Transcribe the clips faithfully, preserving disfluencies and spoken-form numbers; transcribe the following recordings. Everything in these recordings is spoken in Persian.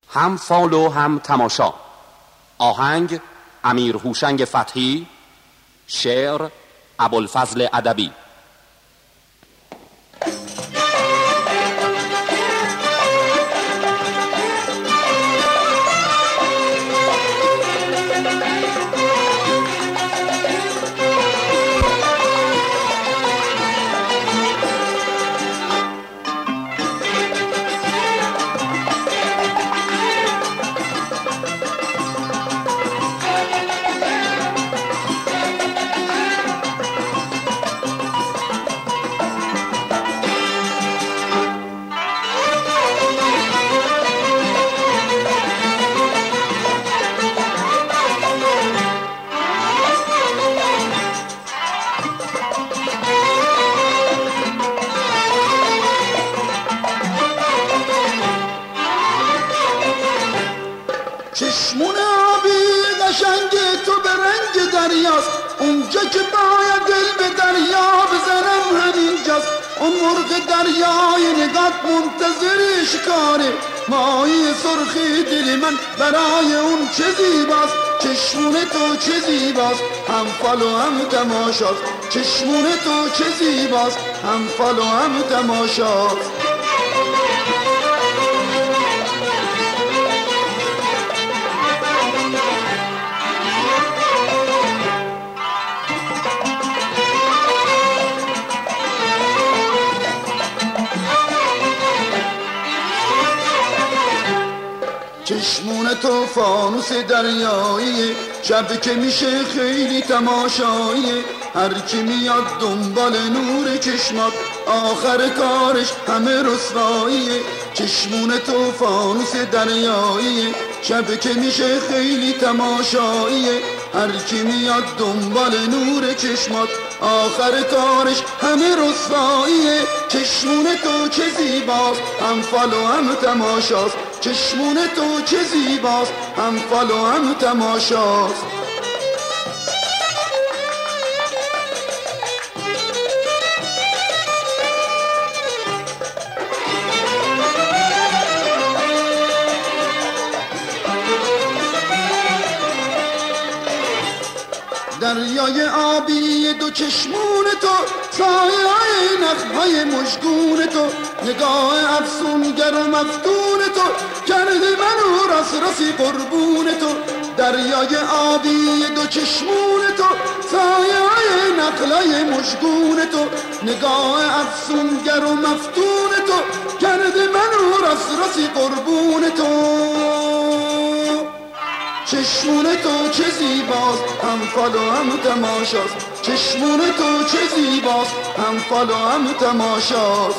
هم فال و هم تماشا. آهنگ امیر هوشنگ فتحی، شعر ابوالفضل ادبی. چشمون آبی قشنگ تو به رنگ دریاست، اونجا که باید دل به دریا بزنم همینجاست. اون مرغ دریای نگات منتظر شکاره، ماهی سرخی دل من برای اون چه زیباست. چشمون تو چه زیباست، هم فال و هم تماشاست. چشمون تو چه زیباست، هم فال و هم تماشاست. چشمون تو فانوس دریایی، شب که میشه خیلی تماشایی. هر کی میاد دنبال نور چشمات، آخر کارش همه رسواییه. چشمون تو فانوس دریایی، شب که میشه خیلی تماشاییه. هر کی میاد دنبال نور چشمات، آخر کارش همه رسواییه. چشمون تو چه زیباست، هم فال و هم تماشاست. چشمون تو چه زیباست، هم فال و هم تماشاست. دریای آبی دو چشمون تو، سایه های نخهای مشگون تو، نگاه افسونگر و مفتون تو، کرده منو راس راسی قربون تو. دریای آبی دو چشمون تو، سایه های نخهای مشگون تو، نگاه افسونگر و مفتون تو، کرده منو راس راسی قربون تو. چشمون تو چه زیباست، هم فال و هم تماشاست. چشمون تو چه زیباست، هم فال و هم تماشاست.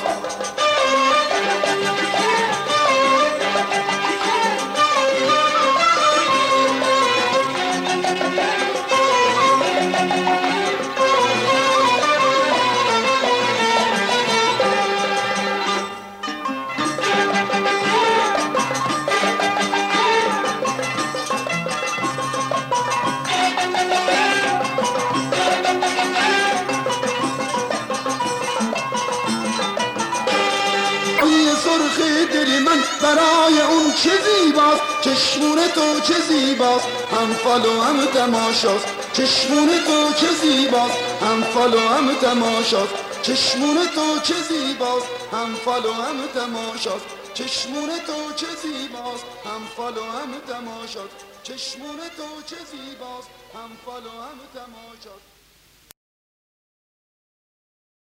سرخ دل من برای اون چه زیباست. چشمون تو چه زیباست، هم فال و هم تماشاست. چشمون تو چه زیباست، هم فال و هم تماشاست. چشمون تو چه زیباست، هم فال و هم تماشاست. چشمون تو چه زیباست، هم فال و هم تماشاست. چشمون تو چه زیباست، هم فال و هم تماشاست.